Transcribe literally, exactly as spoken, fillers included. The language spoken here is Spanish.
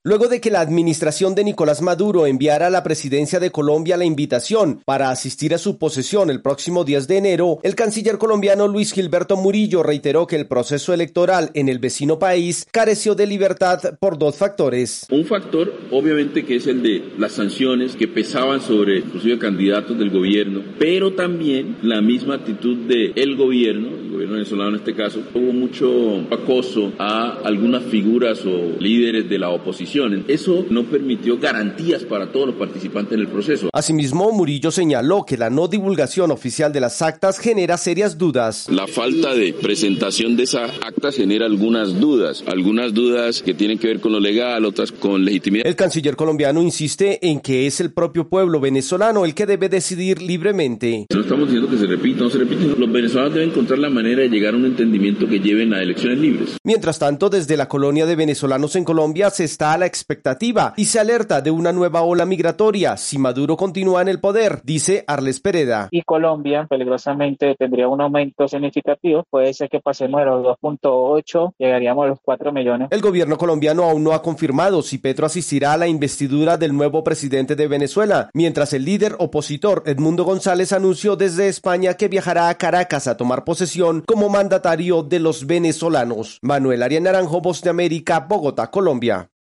Luego de que la administración de Nicolás Maduro enviara a la presidencia de Colombia la invitación para asistir a su posesión el próximo diez de enero, el canciller colombiano Luis Gilberto Murillo reiteró que el proceso electoral en el vecino país careció de libertad por dos factores. Un factor, obviamente, que es el de las sanciones que pesaban sobre inclusive candidatos del gobierno, pero también la misma actitud del gobierno, el gobierno venezolano en este caso. Hubo mucho acoso a algunas figuras o líderes de la oposición. Eso no permitió garantías para todos los participantes en el proceso. Asimismo, Murillo señaló que la no divulgación oficial de las actas genera serias dudas. La falta de presentación de esas actas genera algunas dudas, algunas dudas que tienen que ver con lo legal, otras con legitimidad. El canciller colombiano insiste en que es el propio pueblo venezolano el que debe decidir libremente. No estamos diciendo que se repita o no se repita, los venezolanos deben encontrar la manera de llegar a un entendimiento que lleven a elecciones libres. Mientras tanto, desde la colonia de venezolanos en Colombia se está a la expectativa y se alerta de una nueva ola migratoria si Maduro continúa en el poder, dice Arles Pereda. Y Colombia peligrosamente tendría un aumento significativo, puede ser que pasemos de los dos punto ocho, llegaríamos a los cuatro millones. El gobierno colombiano aún no ha confirmado si Petro asistirá a la investidura del nuevo presidente de Venezuela, mientras el líder opositor Edmundo González anunció desde España que viajará a Caracas a tomar posesión como mandatario de los venezolanos. Manuel Arias Naranjo, Voz de América, Bogotá, Colombia.